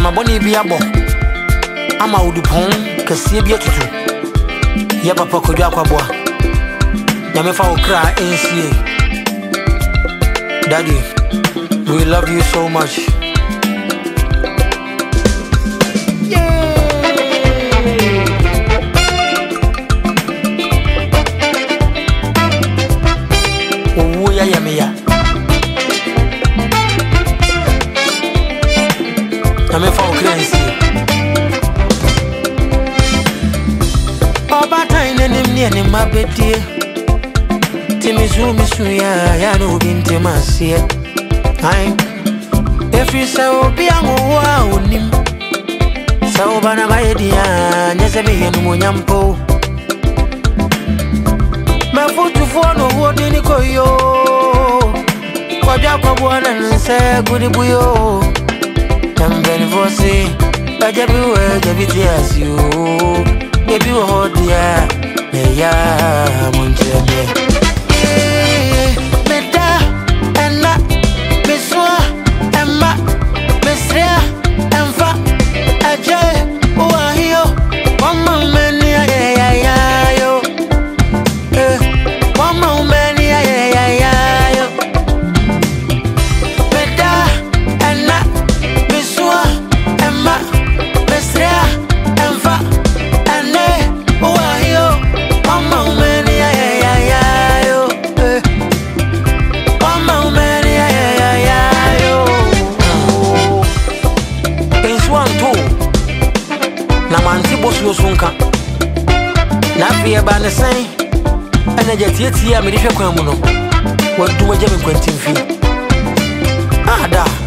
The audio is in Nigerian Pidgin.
boni bi abo ama udupon kese bi atutu ya papa kodwa akwaboa nyame fa okra ensie. Daddy, we love you so much. Oh yeah yeah me ya. Nyame fa okra ensie. Oba time enim ne enim abedie. Misu ya no binti masie. Ai every so be anwa onim. So bana maedia nyese be yenu monyampo. Mafutu fono wodi ni koyo. Kwabya kwabwana nse gudi buyo. Tambeni vosi ajabi we jabiti asio. Ebi wo hodia me ya munjeme. Sunka na fie ba ne sen ana jetieti ya me hwe kwan mu no waduma je me kwantimfi ada